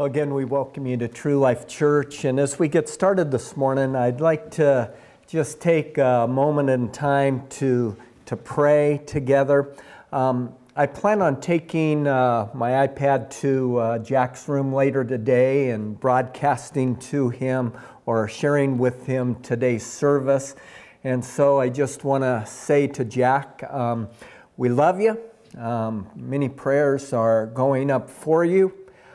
Well, again, we welcome you to True Life Church. And as we get started this morning, I'd like to just take a moment in time to pray together. I plan on taking my iPad to Jack's room later today and broadcasting to him or sharing with him today's service. And so I just want to say to Jack, we love you. Many prayers are going up for you.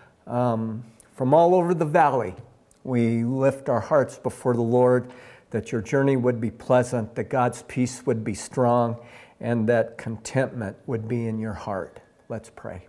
From all over the valley, we lift our hearts before the Lord, that your journey would be pleasant, that God's peace would be strong, and that contentment would be in your heart. Let's pray.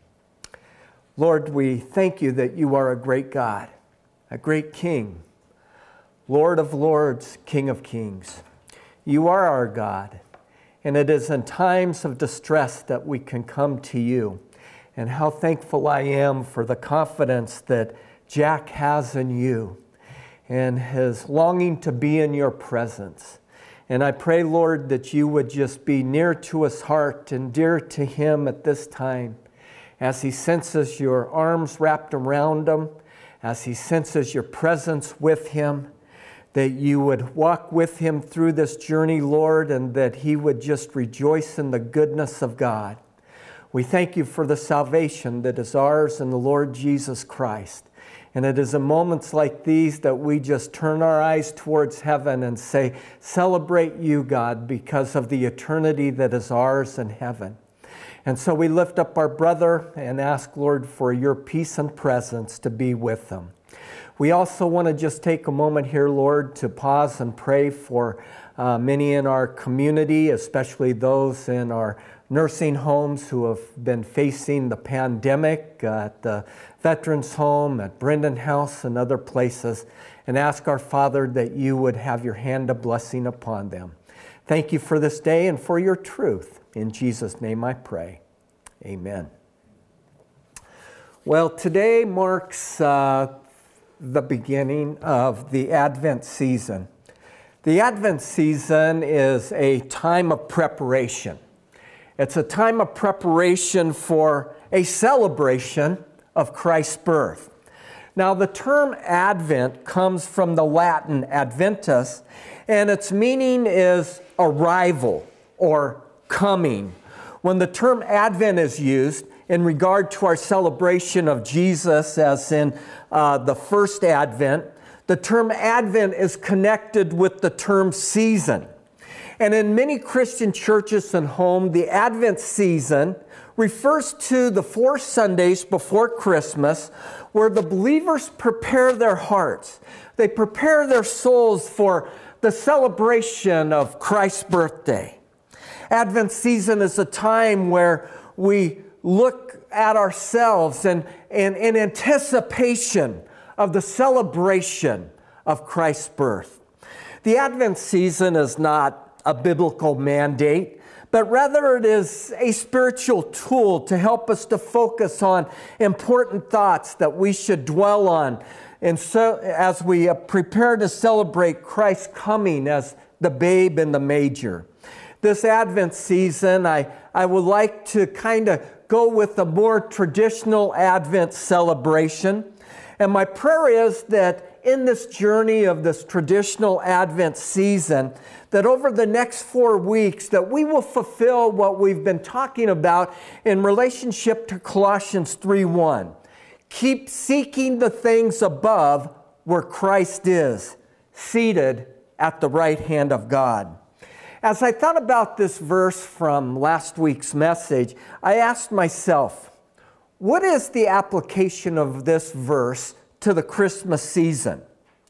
Lord, we thank you that you are a great God, a great King, Lord of lords, King of kings. You are our God, and it is in times of distress that we can come to you. And how thankful I am for the confidence that Jack has in you and his longing to be in your presence. And I pray, Lord, that you would just be near to his heart and dear to him at this time as he senses your arms wrapped around him, as he senses your presence with him, that you would walk with him through this journey, Lord, and that he would just rejoice in the goodness of God. We thank you for the salvation that is ours in the Lord Jesus Christ. And it is in moments like these that we just turn our eyes towards heaven and say, celebrate you, God, because of the eternity that is ours in heaven. And so we lift up our brother and ask, Lord, for your peace and presence to be with them. We also want to just take a moment here, Lord, to pause and pray for many in our community, especially those in our nursing homes who have been facing the pandemic at the Veterans Home, at Brendan House, and other places, and ask our Father that you would have your hand of blessing upon them. Thank you for this day and for your truth. In Jesus' name I pray. Amen. Well, today marks the beginning of the Advent season. The Advent season is a time of preparation. It's a time of preparation for a celebration of Christ's birth. Now, the term Advent comes from the Latin adventus, and its meaning is arrival or coming. When the term Advent is used in regard to our celebration of Jesus, as in the first Advent, the term Advent is connected with the term season. And in many Christian churches and homes, the Advent season refers to the 4 Sundays before Christmas, where the believers prepare their hearts. They prepare their souls for the celebration of Christ's birthday. Advent season is a time where we look at ourselves and in anticipation of the celebration of Christ's birth. The Advent season is not a biblical mandate, but rather it is a spiritual tool to help us to focus on important thoughts that we should dwell on. And so as we prepare to celebrate Christ's coming as the babe in the manger. This Advent season, I would like to kind of go with a more traditional Advent celebration. And my prayer is that in this journey of this traditional Advent season, that over the next 4 weeks, that we will fulfill what we've been talking about in relationship to Colossians 3:1. Keep seeking the things above where Christ is, seated at the right hand of God. As I thought about this verse from last week's message, I asked myself, what is the application of this verse to the Christmas season?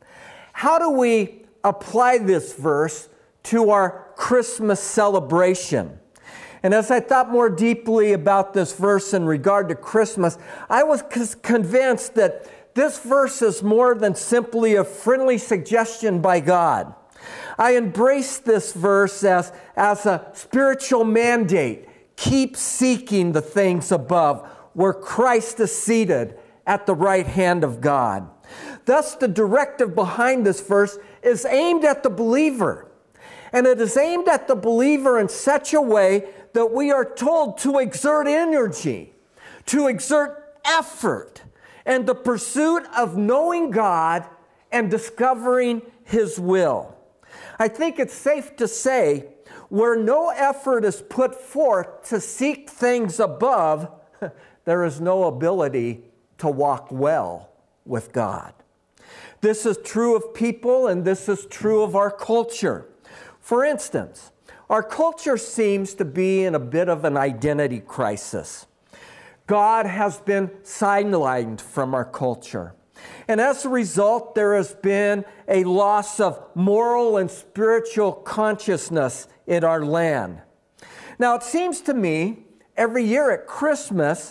How do we apply this verse to our Christmas celebration? And as I thought more deeply about this verse in regard to Christmas, I was convinced that this verse is more than simply a friendly suggestion by God. I embrace this verse as a spiritual mandate. Keep seeking the things above, where Christ is seated at the right hand of God. Thus, the directive behind this verse is aimed at the believer. And it is aimed at the believer in such a way that we are told to exert energy, to exert effort, and the pursuit of knowing God and discovering His will. I think it's safe to say, where no effort is put forth to seek things above, there is no ability to walk well with God. This is true of people, and this is true of our culture. For instance, our culture seems to be in a bit of an identity crisis. God has been sidelined from our culture. And as a result, there has been a loss of moral and spiritual consciousness in our land. Now, it seems to me, every year at Christmas,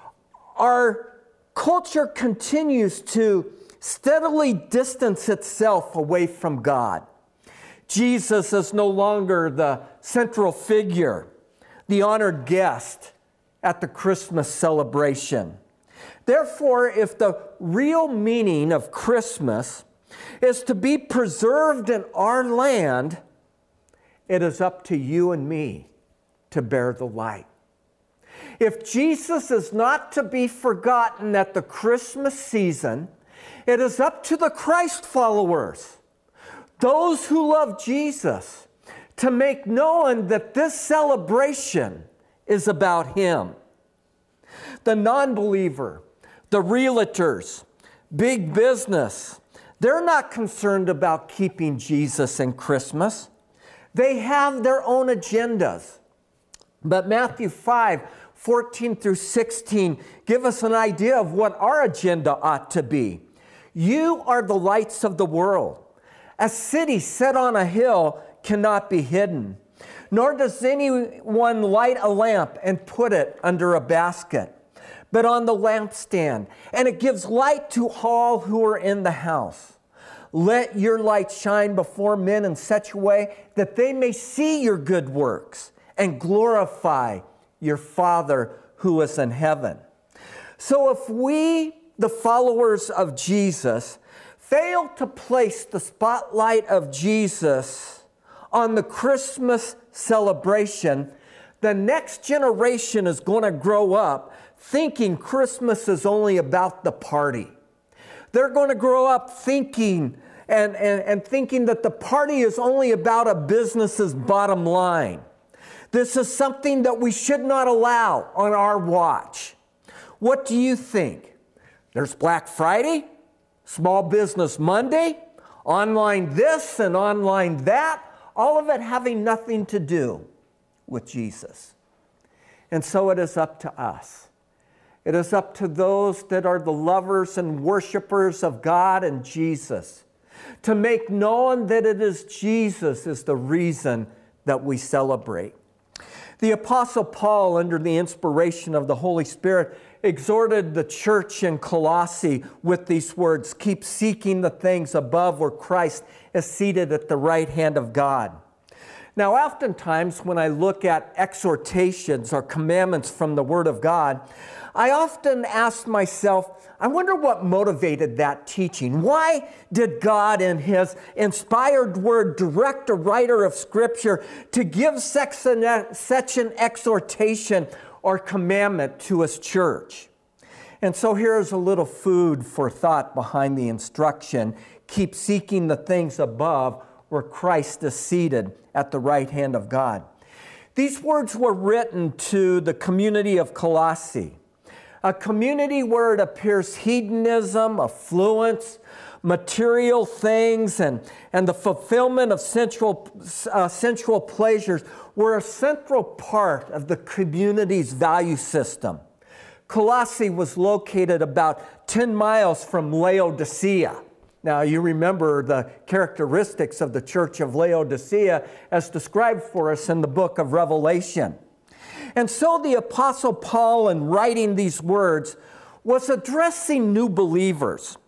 our culture continues to steadily distance itself away from God. Jesus is no longer the central figure, the honored guest at the Christmas celebration. Therefore, if the real meaning of Christmas is to be preserved in our land, it is up to you and me to bear the light. If Jesus is not to be forgotten at the Christmas season, it is up to the Christ followers, those who love Jesus, to make known that this celebration is about Him. The non-believer, the realtors, big business, they're not concerned about keeping Jesus in Christmas. They have their own agendas. But Matthew 5:14 through 16 give us an idea of what our agenda ought to be. You are the lights of the world. A city set on a hill cannot be hidden, nor does anyone light a lamp and put it under a basket, but on the lampstand, and it gives light to all who are in the house. Let your light shine before men in such a way that they may see your good works and glorify your Father who is in heaven. So if we, the followers of Jesus, fail to place the spotlight of Jesus on the Christmas celebration, the next generation is going to grow up thinking Christmas is only about the party. They're going to grow up thinking and thinking that the party is only about a business's bottom line. This is something that we should not allow on our watch. What do you think? There's Black Friday, Small Business Monday, online this and online that, all of it having nothing to do with Jesus. And so it is up to us. It is up to those that are the lovers and worshipers of God and Jesus to make known that it is Jesus is the reason that we celebrate. The Apostle Paul, under the inspiration of the Holy Spirit, exhorted the church in Colossae with these words, "Keep seeking the things above where Christ is seated at the right hand of God." Now, oftentimes when I look at exhortations or commandments from the Word of God, I often ask myself, I wonder what motivated that teaching. Why did God in His inspired Word direct a writer of Scripture to give such an exhortation or commandment to His church? And so here's a little food for thought behind the instruction. Keep seeking the things above where Christ is seated at the right hand of God. These words were written to the community of Colossae, a community where it appears hedonism, affluence, material things, and the fulfillment of sensual pleasures were a central part of the community's value system. Colossae was located about 10 miles from Laodicea. Now, you remember the characteristics of the church of Laodicea as described for us in the book of Revelation. And so the Apostle Paul, in writing these words, was addressing new believers.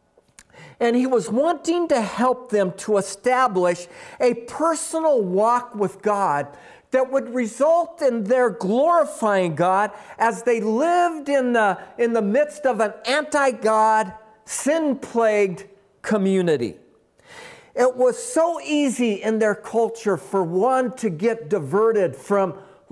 And he was wanting to help them to establish a personal walk with God that would result in their glorifying God as they lived in the midst of an anti-God, sin-plagued community. It was so easy in their culture for one to get diverted from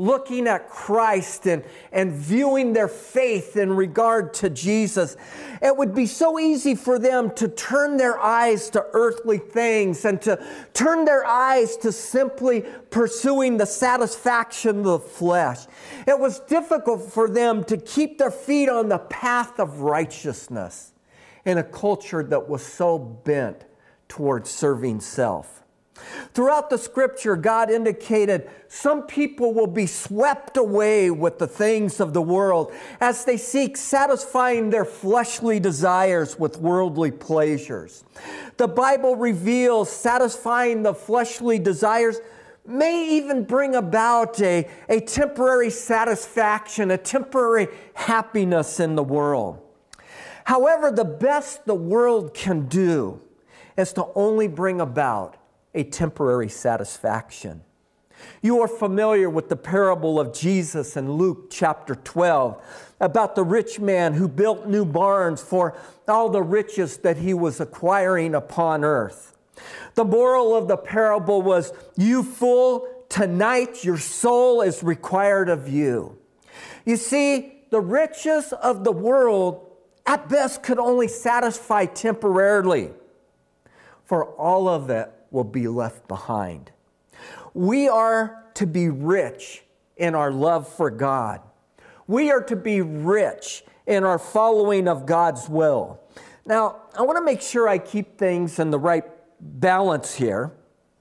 looking at Christ and viewing their faith in regard to Jesus, it would be so easy for them to turn their eyes to earthly things and to turn their eyes to simply pursuing the satisfaction of the flesh. It was difficult for them to keep their feet on the path of righteousness in a culture that was so bent towards serving self. Throughout the scripture, God indicated some people will be swept away with the things of the world as they seek satisfying their fleshly desires with worldly pleasures. The Bible reveals satisfying the fleshly desires may even bring about a temporary satisfaction, a temporary happiness in the world. However, the best the world can do is to only bring about a temporary satisfaction. You are familiar with the parable of Jesus in Luke chapter 12 about the rich man who built new barns for all the riches that he was acquiring upon earth. The moral of the parable was, "You fool, tonight your soul is required of you." You see, the riches of the world at best could only satisfy temporarily, for all of it will be left behind. We are to be rich in our love for God. We are to be rich in our following of God's will. Now, I want to make sure I keep things in the right balance here.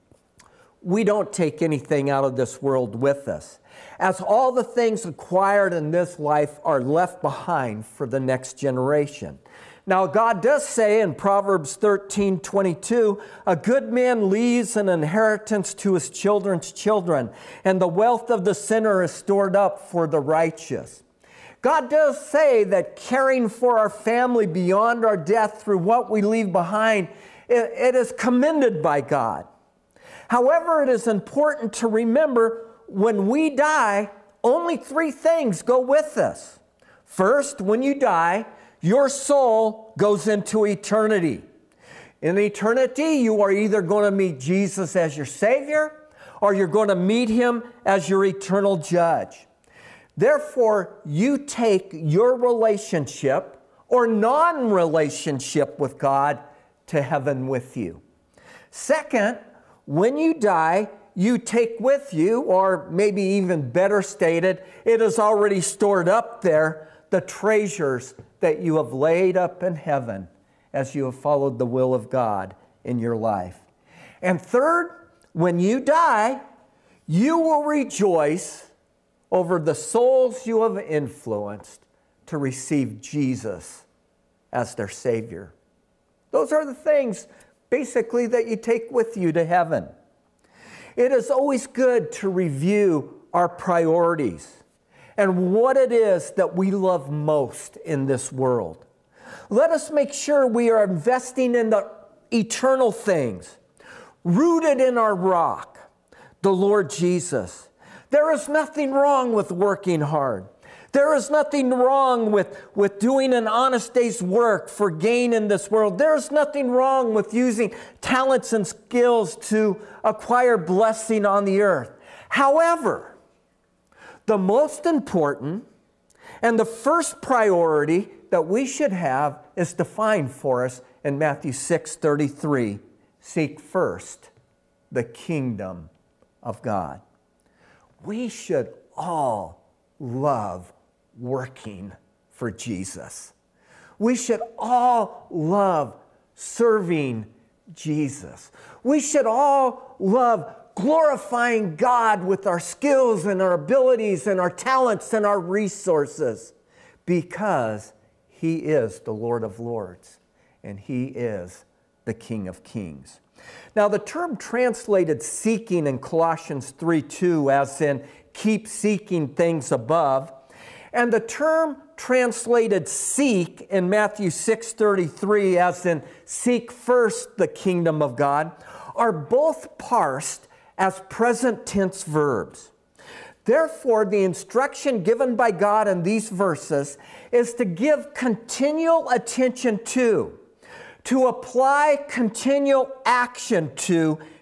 We don't take anything out of this world with us, as all the things acquired in this life are left behind for the next generation. Now, God does say in Proverbs 13:22, "A good man leaves an inheritance to his children's children, and the wealth of the sinner is stored up for the righteous." God does say that caring for our family beyond our death through what we leave behind, it is commended by God. However, it is important to remember when we die, only three things go with us. First, when you die, your soul goes into eternity. In eternity, you are either going to meet Jesus as your Savior, or you're going to meet Him as your eternal judge. Therefore, you take your relationship or non-relationship with God to heaven with you. Second, when you die, you take with you, or maybe even better stated, it is already stored up there, the treasures that you have laid up in heaven as you have followed the will of God in your life. And third, when you die, you will rejoice over the souls you have influenced to receive Jesus as their Savior. Those are the things, basically, that you take with you to heaven. It is always good to review our priorities and what it is that we love most in this world. Let us make sure we are investing in the eternal things, rooted in our rock, the Lord Jesus. There is nothing wrong with working hard. There is nothing wrong with doing an honest day's work for gain in this world. There is nothing wrong with using talents and skills to acquire blessing on the earth. However, the most important and the first priority that we should have is defined for us in Matthew 6:33. Seek first the kingdom of God. We should all love working for Jesus. We should all love serving Jesus. We should all love glorifying God with our skills and our abilities and our talents and our resources, because He is the Lord of Lords and He is the King of Kings. Now, the term translated seeking in Colossians 3:2 as in keep seeking things above, and the term translated seek in Matthew 6:33 as in seek first the kingdom of God are both parsed as present tense verbs. Therefore, the instruction given by God in these verses is to give continual attention to apply continual action to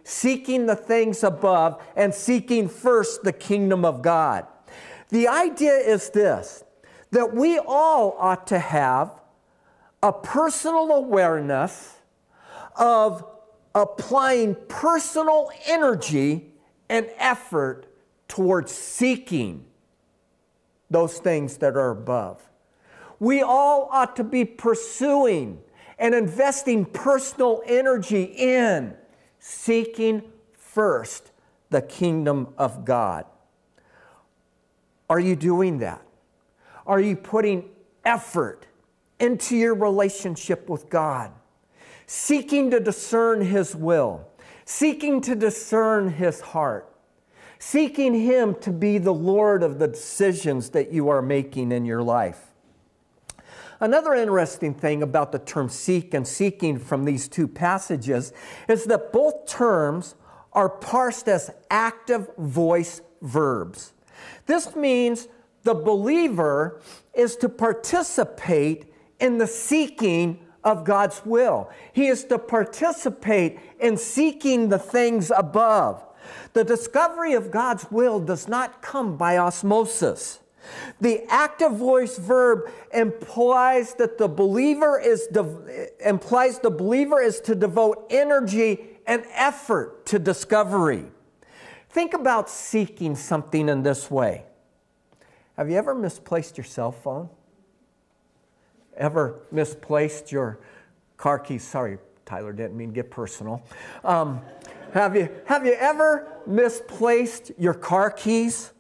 seeking the things above, and seeking first the kingdom of God. The idea is this, that we all ought to have a personal awareness of applying personal energy and effort towards seeking those things that are above. We all ought to be pursuing and investing personal energy in seeking first the kingdom of God. Are you doing that? Are you putting effort into your relationship with God? Seeking to discern His will, seeking to discern His heart, seeking Him to be the Lord of the decisions that you are making in your life. Another interesting thing about the term seek and seeking from these two passages is that both terms are parsed as active voice verbs. This means the believer is to participate in the seeking of God's will. He is to participate in seeking the things above. The discovery of God's will does not come by osmosis. The active voice verb implies that the believer is to devote energy and effort to discovery. Think about seeking something in this way. Have you ever misplaced your cell phone? Ever misplaced your car keys? Sorry, Tyler, didn't mean to get personal. Have you ever misplaced your car keys?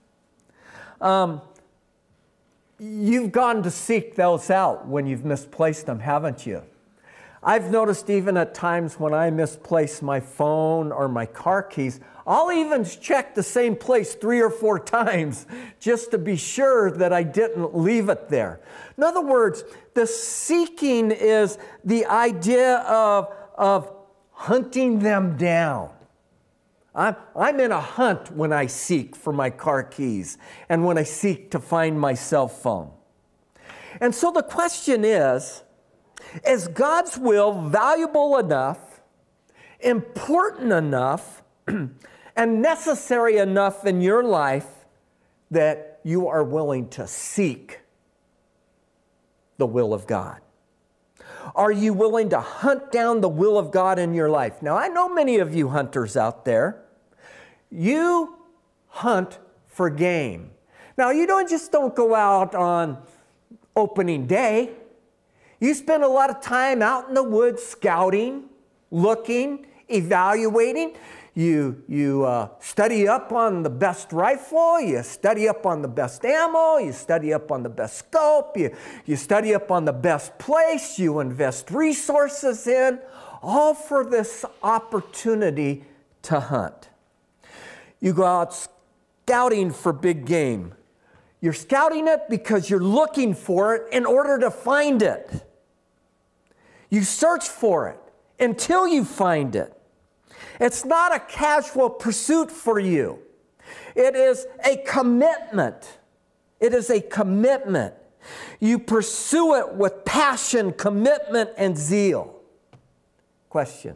You've gone to seek those out when you've misplaced them, haven't you? I've noticed even at times when I misplace my phone or my car keys, I'll even check the same place 3 or 4 times just to be sure that I didn't leave it there. In other words, the seeking is the idea of hunting them down. I'm in a hunt when I seek for my car keys and when I seek to find my cell phone. And so the question is God's will valuable enough, important enough, and necessary enough in your life that you are willing to seek the will of God? Are you willing to hunt down the will of God in your life? Now, I know many of you hunters out there. You hunt for game. Now, you don't go out on opening day. You spend a lot of time out in the woods scouting, looking, evaluating. You study up on the best rifle, you study up on the best ammo, you study up on the best scope, you study up on the best place, you invest resources in, all for this opportunity to hunt. You go out scouting for big game. You're scouting it because you're looking for it in order to find it. You search for it until you find it. It's not a casual pursuit for you. It is a commitment. It is a commitment. You pursue it with passion, commitment, and zeal. Question: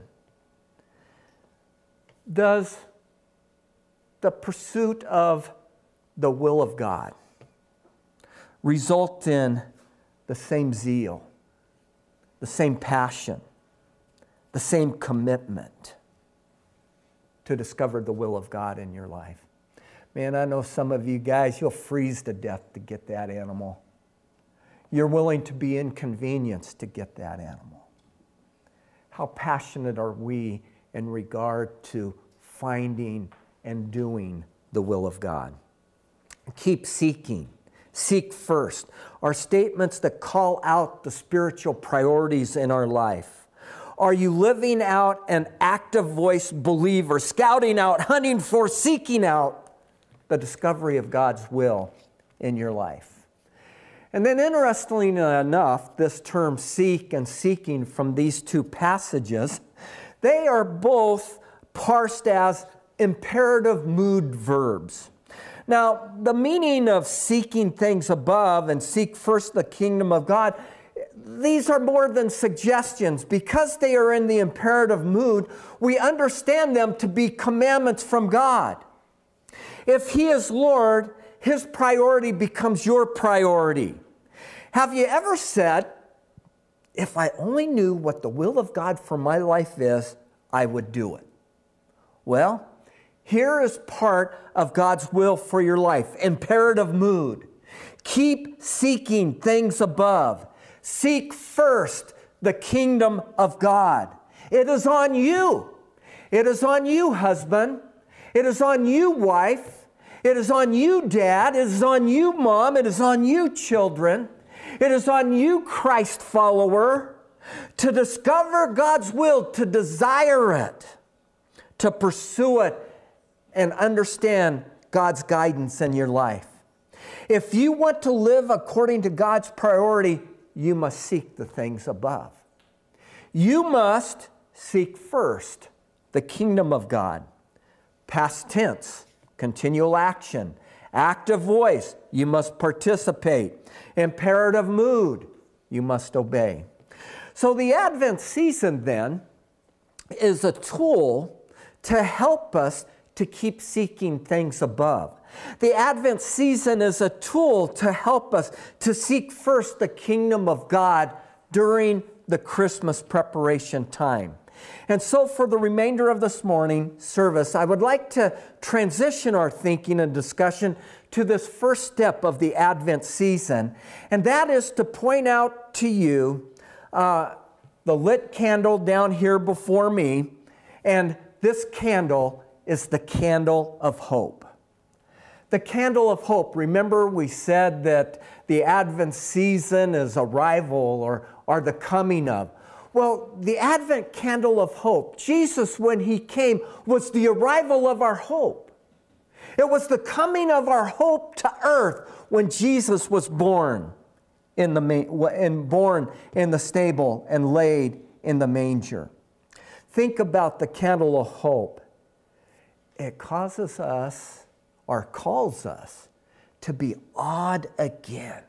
does the pursuit of the will of God result in the same zeal, the same passion, the same commitment to discover the will of God in your life? Man, I know some of you guys, you'll freeze to death to get that animal. You're willing to be inconvenienced to get that animal. How passionate are we in regard to finding and doing the will of God? Keep seeking. Seek first are statements that call out the spiritual priorities in our life. Are you living out an active voice believer, scouting out, hunting for, seeking out the discovery of God's will in your life? And then interestingly enough, this term seek and seeking from these two passages, they are both parsed as imperative mood verbs. Now, the meaning of seeking things above and seek first the kingdom of God, these are more than suggestions. Because they are in the imperative mood, we understand them to be commandments from God. If He is Lord, His priority becomes your priority. Have you ever said, if I only knew what the will of God for my life is, I would do it? Well, here is part of God's will for your life. Imperative mood. Keep seeking things above. Seek first the kingdom of God. It is on you. It is on you, husband. It is on you, wife. It is on you, dad. It is on you, mom. It is on you, children. It is on you, Christ follower, to discover God's will, to desire it, to pursue it, and understand God's guidance in your life. If you want to live according to God's priority, you must seek the things above. You must seek first the kingdom of God. Past tense, continual action. Active voice, you must participate. Imperative mood, you must obey. So the Advent season then is a tool to help us to keep seeking things above. The Advent season is a tool to help us to seek first the kingdom of God during the Christmas preparation time. And so for the remainder of this morning service, I would like to transition our thinking and discussion to this first step of the Advent season, and that is to point out to you the lit candle down here before me, and this candle is the candle of hope. The candle of hope. Remember, we said that the Advent season is arrival or the coming of. Well, the Advent candle of hope, Jesus, when He came, was the arrival of our hope. It was the coming of our hope to earth when Jesus was born in the stable and laid in the manger. Think about the candle of hope. It causes us, or calls us, to be awed again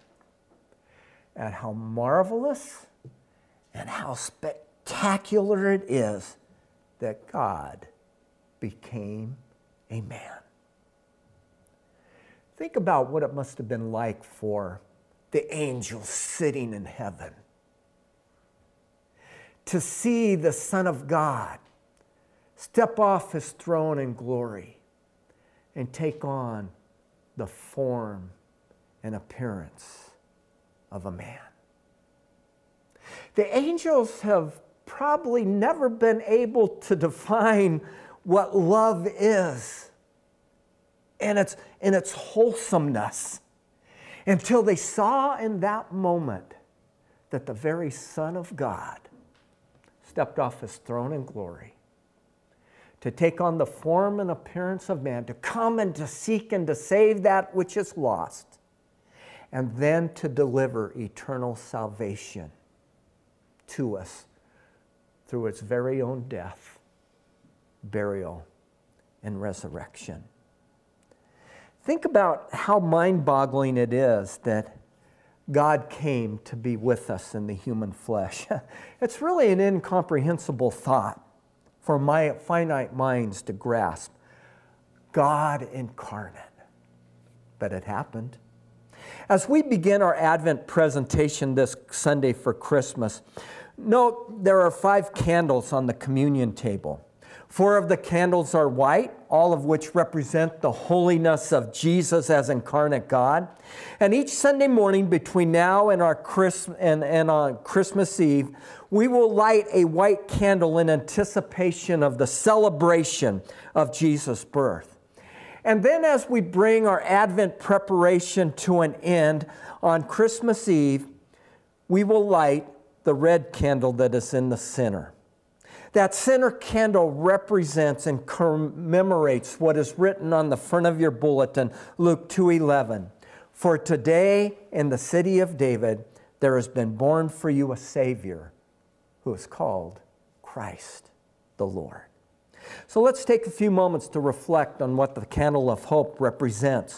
at how marvelous and how spectacular it is that God became a man. Think about what it must have been like for the angels sitting in heaven to see the Son of God step off His throne in glory and take on the form and appearance of a man. The angels have probably never been able to define what love is and its wholesomeness until they saw in that moment that the very Son of God stepped off His throne in glory to take on the form and appearance of man, to come and to seek and to save that which is lost, and then to deliver eternal salvation to us through its very own death, burial, and resurrection. Think about how mind-boggling it is that God came to be with us in the human flesh. It's really an incomprehensible thought for my finite minds to grasp. God incarnate. But it happened. As we begin our Advent presentation this Sunday for Christmas, note there are 5 candles on the communion table. 4 of the candles are white, all of which represent the holiness of Jesus as incarnate God. And each Sunday morning between now and on Christmas Eve, we will light a white candle in anticipation of the celebration of Jesus' birth. And then as we bring our Advent preparation to an end on Christmas Eve, we will light the red candle that is in the center. That center candle represents and commemorates what is written on the front of your bulletin, Luke 2:11. For today in the city of David, there has been born for you a Savior who is called Christ the Lord. So let's take a few moments to reflect on what the candle of hope represents.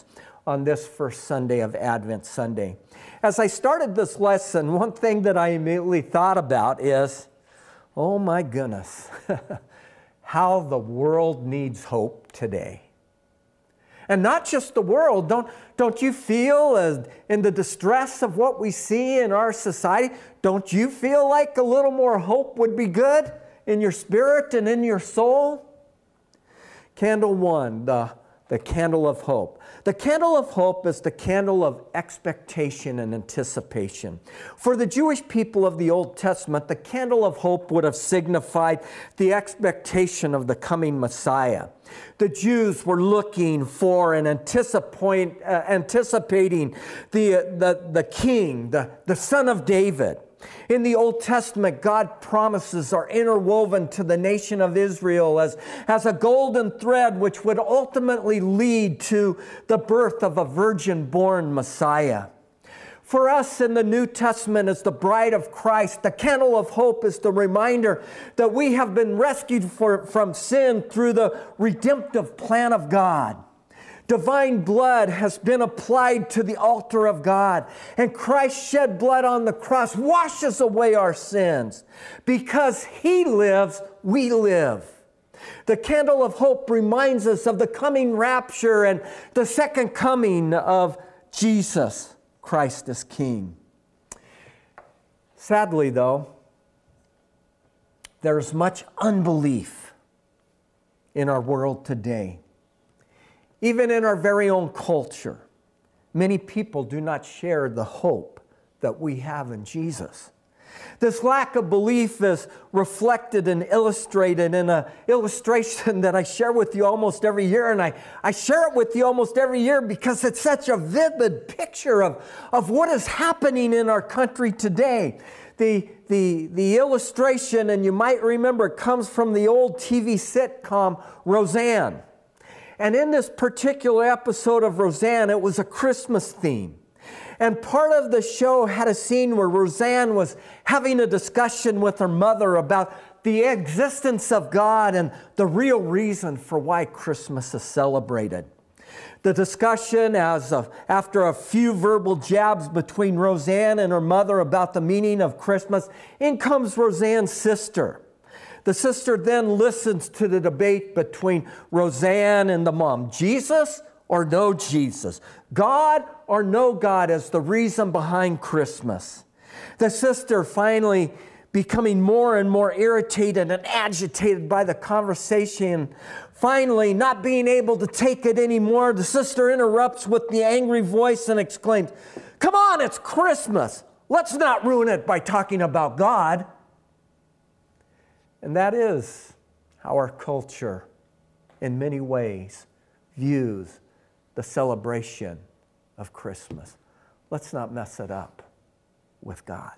on this first Sunday of Advent Sunday. As I started this lesson, one thing that I immediately thought about is, oh my goodness, how the world needs hope today. And not just the world. Don't you feel in the distress of what we see in our society, don't you feel like a little more hope would be good in your spirit and in your soul? Candle 1, the candle of hope. The candle of hope is the candle of expectation and anticipation. For the Jewish people of the Old Testament, the candle of hope would have signified the expectation of the coming Messiah. The Jews were looking for and anticipating the king, the son of David. In the Old Testament, God promises are interwoven to the nation of Israel as a golden thread which would ultimately lead to the birth of a virgin-born Messiah. For us in the New Testament as the bride of Christ, the candle of hope is the reminder that we have been rescued from sin through the redemptive plan of God. Divine blood has been applied to the altar of God, and Christ's shed blood on the cross washes away our sins. Because He lives, we live. The candle of hope reminds us of the coming rapture and the second coming of Jesus Christ as King. Sadly, though, there is much unbelief in our world today. Even in our very own culture, many people do not share the hope that we have in Jesus. This lack of belief is reflected and illustrated in an illustration that I share with you almost every year. And I share it with you almost every year because it's such a vivid picture of what is happening in our country today. The illustration, and you might remember, comes from the old TV sitcom Roseanne. And in this particular episode of Roseanne, it was a Christmas theme. And part of the show had a scene where Roseanne was having a discussion with her mother about the existence of God and the real reason for why Christmas is celebrated. The discussion, after a few verbal jabs between Roseanne and her mother about the meaning of Christmas, in comes Roseanne's sister. The sister then listens to the debate between Roseanne and the mom. Jesus or no Jesus? God or no God as the reason behind Christmas? The sister finally becoming more and more irritated and agitated by the conversation. Finally, not being able to take it anymore, the sister interrupts with the angry voice and exclaims, "Come on, it's Christmas. Let's not ruin it by talking about God." And that is how our culture, in many ways, views the celebration of Christmas. Let's not mess it up with God.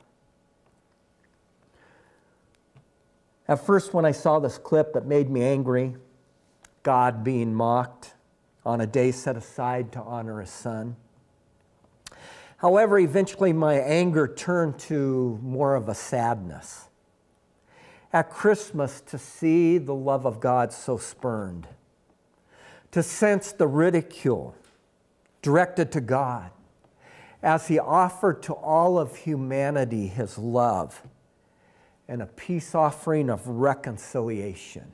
At first, when I saw this clip, it made me angry. God being mocked on a day set aside to honor His Son. However, eventually my anger turned to more of a sadness. At Christmas, to see the love of God so spurned, to sense the ridicule directed to God as He offered to all of humanity His love and a peace offering of reconciliation.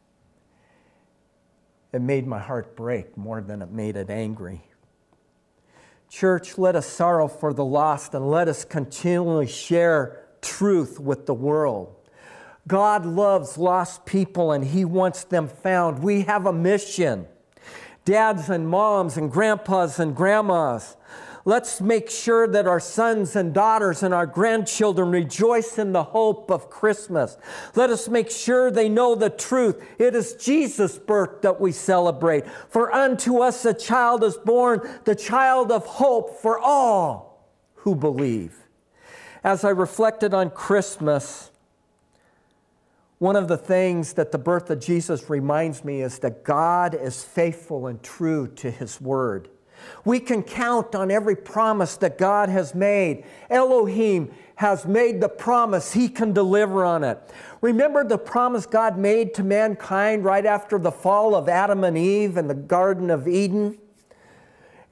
It made my heart break more than it made it angry. Church, let us sorrow for the lost and let us continually share truth with the world. God loves lost people and He wants them found. We have a mission. Dads and moms and grandpas and grandmas, let's make sure that our sons and daughters and our grandchildren rejoice in the hope of Christmas. Let us make sure they know the truth. It is Jesus' birth that we celebrate. For unto us a child is born, the child of hope for all who believe. As I reflected on Christmas, one of the things that the birth of Jesus reminds me is that God is faithful and true to His word. We can count on every promise that God has made. Elohim has made the promise. He can deliver on it. Remember the promise God made to mankind right after the fall of Adam and Eve in the Garden of Eden?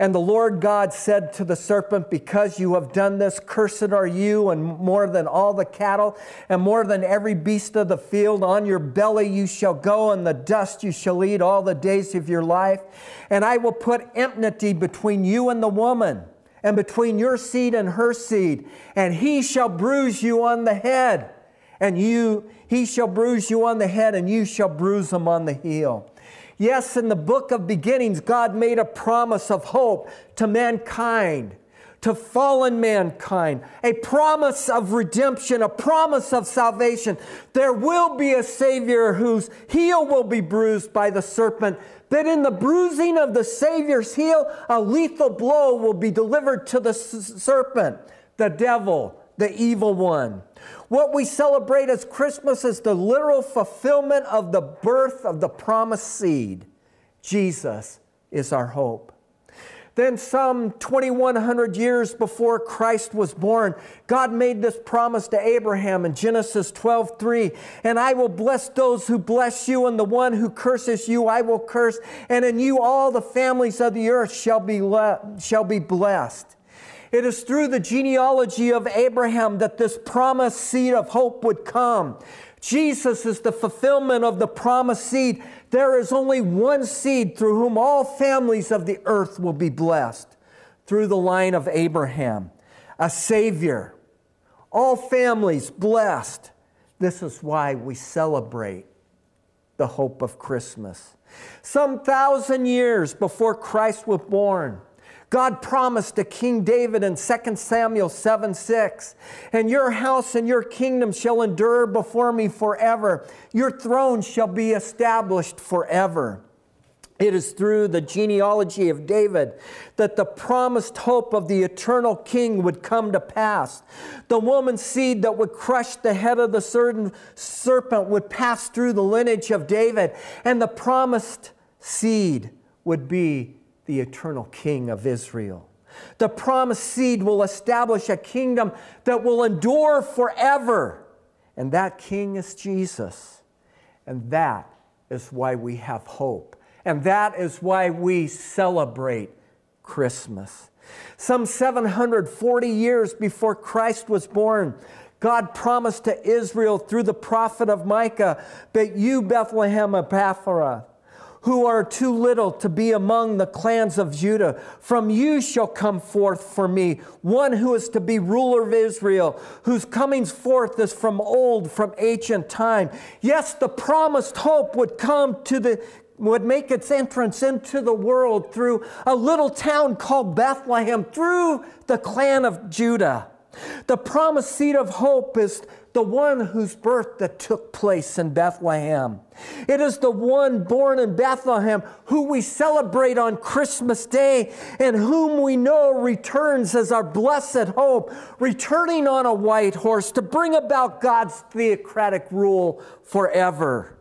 And the Lord God said to the serpent, because you have done this, cursed are you, and more than all the cattle, and more than every beast of the field. On your belly you shall go, and the dust you shall eat all the days of your life. And I will put enmity between you and the woman, and between your seed and her seed. And he shall bruise you on the head, and he shall bruise you on the head, and you shall bruise him on the heel. Yes, in the book of beginnings, God made a promise of hope to mankind, to fallen mankind, a promise of redemption, a promise of salvation. There will be a Savior whose heel will be bruised by the serpent, but in the bruising of the Savior's heel, a lethal blow will be delivered to the serpent, the devil, the evil one. What we celebrate as Christmas is the literal fulfillment of the birth of the promised seed. Jesus is our hope. Then some 2,100 years before Christ was born, God made this promise to Abraham in Genesis 12:3. And I will bless those who bless you, and the one who curses you I will curse. And in you all the families of the earth shall be blessed. It is through the genealogy of Abraham that this promised seed of hope would come. Jesus is the fulfillment of the promised seed. There is only one seed through whom all families of the earth will be blessed, through the line of Abraham, a Savior. All families blessed. This is why we celebrate the hope of Christmas. Some 1,000 years before Christ was born, God promised to King David in 2 Samuel 7:6, and your house and your kingdom shall endure before me forever. Your throne shall be established forever. It is through the genealogy of David that the promised hope of the eternal king would come to pass. The woman's seed that would crush the head of the serpent would pass through the lineage of David, and the promised seed would be the eternal King of Israel. The promised seed will establish a kingdom that will endure forever. And that king is Jesus. And that is why we have hope. And that is why we celebrate Christmas. Some 740 years before Christ was born, God promised to Israel through the prophet of Micah, but you, Bethlehem Ephrathah, who are too little to be among the clans of Judah, from you shall come forth for me one who is to be ruler of Israel, whose comings forth is from old, from ancient time. Yes, the promised hope would would make its entrance into the world through a little town called Bethlehem, through the clan of Judah. The promised seed of hope is the one whose birth that took place in Bethlehem. It is the one born in Bethlehem who we celebrate on Christmas Day, and whom we know returns as our blessed hope, returning on a white horse to bring about God's theocratic rule forever.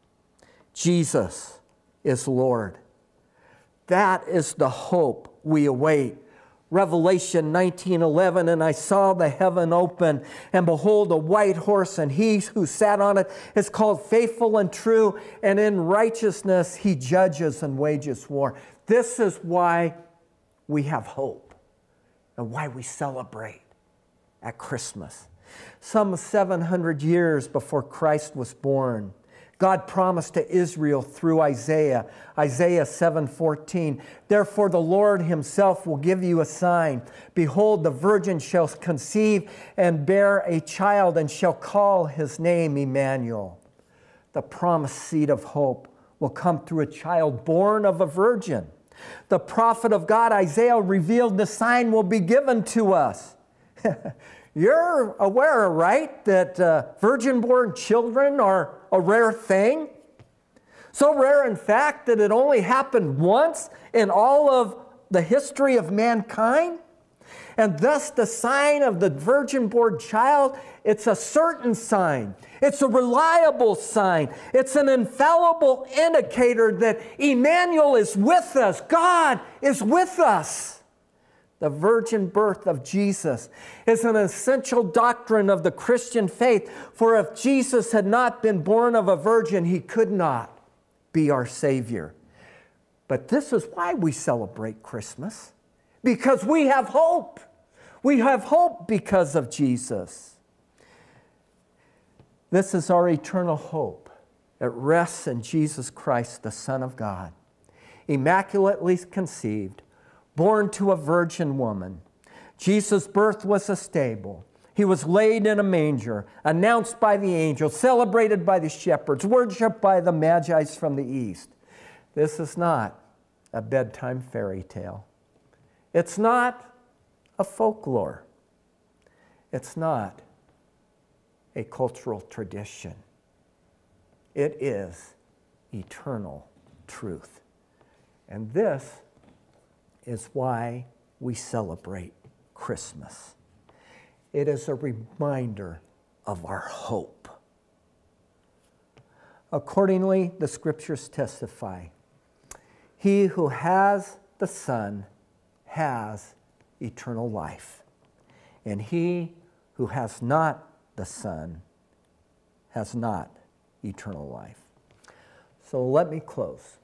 Jesus is Lord. That is the hope we await. Revelation 19:11, and I saw the heaven open, and behold, a white horse, and he who sat on it is called Faithful and True, and in righteousness he judges and wages war. This is why we have hope and why we celebrate at Christmas. Some 700 years before Christ was born, God promised to Israel through Isaiah 7:14, therefore the Lord himself will give you a sign. Behold, the virgin shall conceive and bear a child, and shall call his name Emmanuel. The promised seed of hope will come through a child born of a virgin. The prophet of God, Isaiah, revealed the sign will be given to us. You're aware, right, that virgin-born children are a rare thing? So rare, in fact, that it only happened once in all of the history of mankind. And thus the sign of the virgin-born child, it's a certain sign. It's a reliable sign. It's an infallible indicator that Emmanuel is with us. God is with us. The virgin birth of Jesus is an essential doctrine of the Christian faith, for if Jesus had not been born of a virgin, he could not be our Savior. But this is why we celebrate Christmas. because we have hope. We have hope because of Jesus. This is our eternal hope. It rests in Jesus Christ, the Son of God, immaculately conceived, born to a virgin woman. Jesus' birth was a stable. He was laid in a manger, announced by the angels, celebrated by the shepherds, worshipped by the magi from the east. This is not a bedtime fairy tale. It's not a folklore. It's not a cultural tradition. It is eternal truth. And this is why we celebrate Christmas. It is a reminder of our hope. Accordingly, the Scriptures testify, he who has the Son has eternal life, and he who has not the Son has not eternal life. So let me close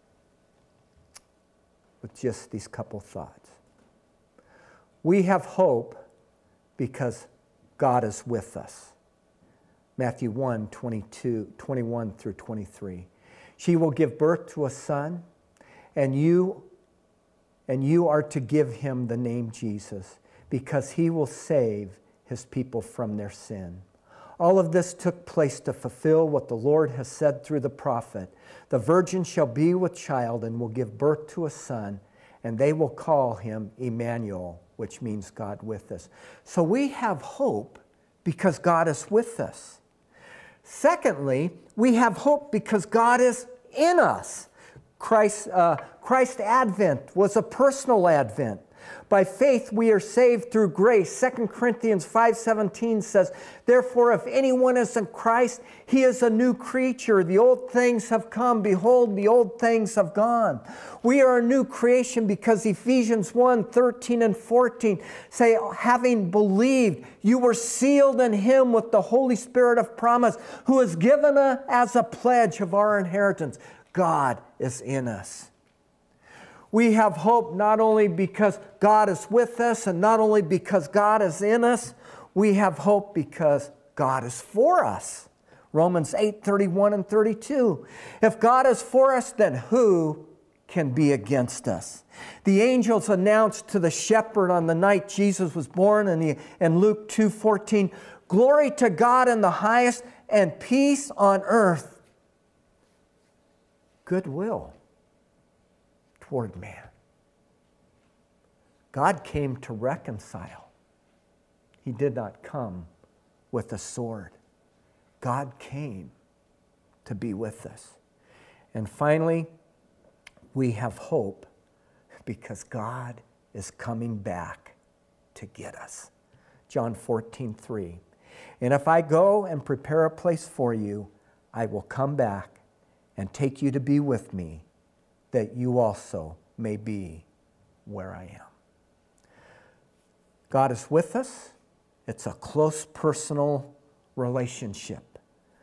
with just these couple thoughts. We have hope because God is with us. Matthew 1, 21 through 23. She will give birth to a son, and you are to give him the name Jesus, because he will save his people from their sin. All of this took place to fulfill what the Lord has said through the prophet. The virgin shall be with child and will give birth to a son, and they will call him Emmanuel, which means God with us. So we have hope because God is with us. Secondly, we have hope because God is in us. Christ's advent was a personal advent. By faith we are saved through grace. 2 Corinthians 5:17 says, therefore if anyone is in Christ, he is a new creature. The old things have come. Behold, the old things have gone. We are a new creation because Ephesians 1:13 and 14 say, having believed, you were sealed in him with the Holy Spirit of promise, who is given as a pledge of our inheritance. God is in us. We have hope not only because God is with us and not only because God is in us, we have hope because God is for us. Romans 8:31 and 32. If God is for us, then who can be against us? The angels announced to the shepherd on the night Jesus was born in Luke 2:14, glory to God in the highest and peace on earth, goodwill toward man. God came to reconcile. He did not come with a sword. God came to be with us. And finally, we have hope because God is coming back to get us. John 14:3. And if I go and prepare a place for you, I will come back and take you to be with me, that you also may be where I am. God is with us. It's a close personal relationship.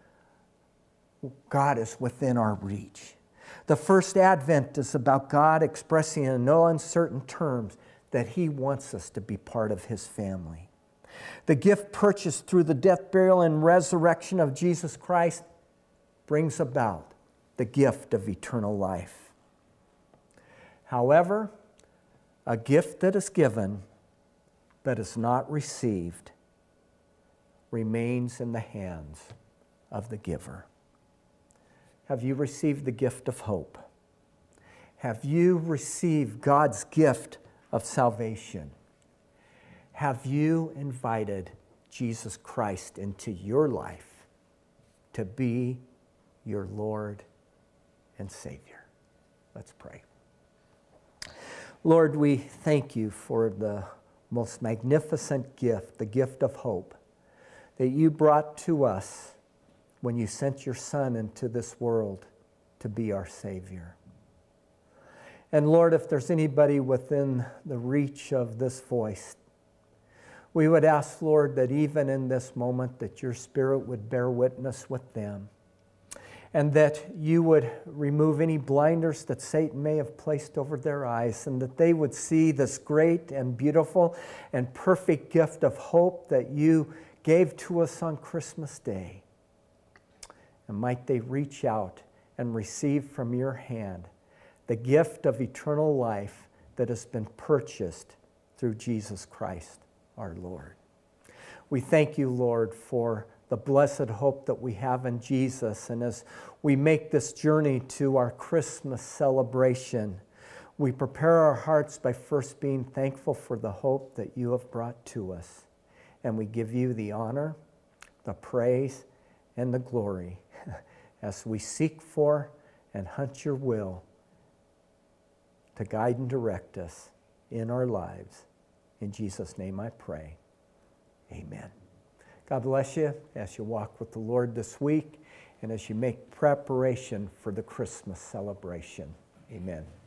God is within our reach. The first advent is about God expressing in no uncertain terms that he wants us to be part of his family. The gift purchased through the death, burial, and resurrection of Jesus Christ brings about the gift of eternal life. However, a gift that is given but is not received remains in the hands of the giver. Have you received the gift of hope? Have you received God's gift of salvation? Have you invited Jesus Christ into your life to be your Lord and Savior? Let's pray. Lord, we thank you for the most magnificent gift, the gift of hope, that you brought to us when you sent your Son into this world to be our Savior. And Lord, if there's anybody within the reach of this voice, we would ask, Lord, that even in this moment that your Spirit would bear witness with them. and that you would remove any blinders that Satan may have placed over their eyes, and that they would see this great and beautiful and perfect gift of hope that you gave to us on Christmas Day. And might they reach out and receive from your hand the gift of eternal life that has been purchased through Jesus Christ, our Lord. We thank you, Lord, for the blessed hope that we have in Jesus. And as we make this journey to our Christmas celebration, we prepare our hearts by first being thankful for the hope that you have brought to us. And we give you the honor, the praise, and the glory as we seek for and hunt your will to guide and direct us in our lives. In Jesus' name I pray. Amen. God bless you as you walk with the Lord this week and as you make preparation for the Christmas celebration. Amen.